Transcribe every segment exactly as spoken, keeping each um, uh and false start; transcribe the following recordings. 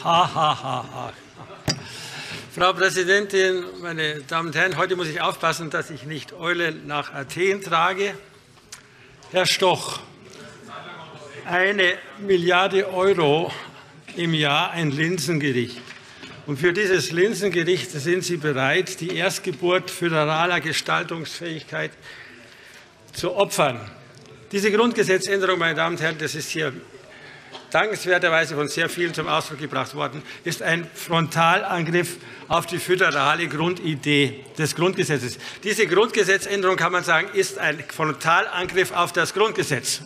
Ha, ha, ha, ha. Frau Präsidentin, meine Damen und Herren, heute muss ich aufpassen, dass ich nicht Eule nach Athen trage. Herr Stoch, eine Milliarde Euro im Jahr ein Linsengericht. Und für dieses Linsengericht sind Sie bereit, die Erstgeburt föderaler Gestaltungsfähigkeit zu opfern. Diese Grundgesetzänderung, meine Damen und Herren, das ist hier dankenswerterweise von sehr vielen zum Ausdruck gebracht worden, ist ein Frontalangriff auf die föderale Grundidee des Grundgesetzes. Diese Grundgesetzänderung, kann man sagen, ist ein Frontalangriff auf das Grundgesetz.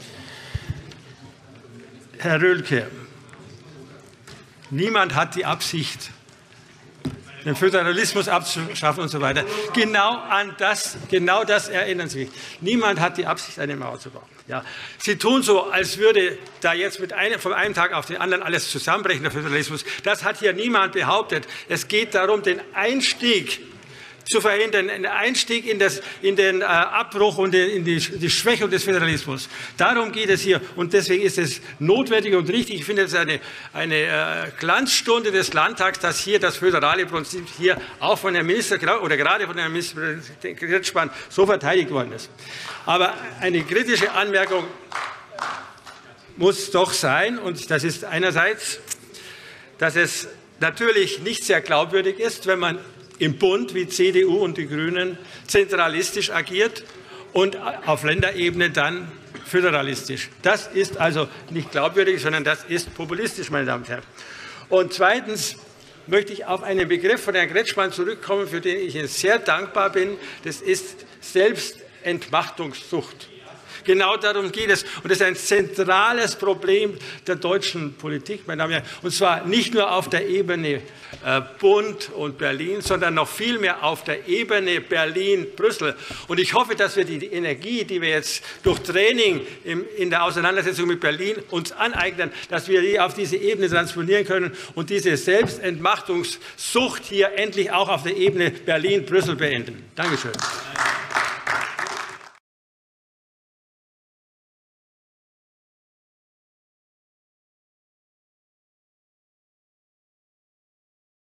Herr Röhlke, niemand hat die Absicht, den Föderalismus abzuschaffen und so weiter. Genau an das, genau das erinnern Sie mich. Niemand hat die Absicht, eine Mauer zu bauen. Ja. Sie tun so, als würde da jetzt mit einem, von einem Tag auf den anderen alles zusammenbrechen, der Föderalismus. Das hat hier niemand behauptet. Es geht darum, den Einstieg zu verhindern, den Einstieg in, das, in den äh, Abbruch und in die, die Schwächung des Föderalismus. Darum geht es hier. Und deswegen ist es notwendig und richtig. Ich finde es eine, eine äh, Glanzstunde des Landtags, dass hier das föderale Prinzip hier auch von Herrn Minister oder gerade von Herrn Minister Kretschmann so verteidigt worden ist. Aber eine kritische Anmerkung muss doch sein, und das ist einerseits, dass es natürlich nicht sehr glaubwürdig ist, wenn man im Bund wie C D U und die Grünen zentralistisch agiert und auf Länderebene dann föderalistisch. Das ist also nicht glaubwürdig, sondern das ist populistisch, meine Damen und Herren. Und zweitens möchte ich auf einen Begriff von Herrn Kretschmann zurückkommen, für den ich Ihnen sehr dankbar bin. Das ist Selbstentmachtungssucht. Genau darum geht es. Und das ist ein zentrales Problem der deutschen Politik, meine Damen und Herren. Und zwar nicht nur auf der Ebene äh, Bund und Berlin, sondern noch viel mehr auf der Ebene Berlin-Brüssel. Und ich hoffe, dass wir die Energie, die wir jetzt durch Training im, in der Auseinandersetzung mit Berlin uns aneignen, dass wir die auf diese Ebene transponieren können und diese Selbstentmachtungssucht hier endlich auch auf der Ebene Berlin-Brüssel beenden. Dankeschön.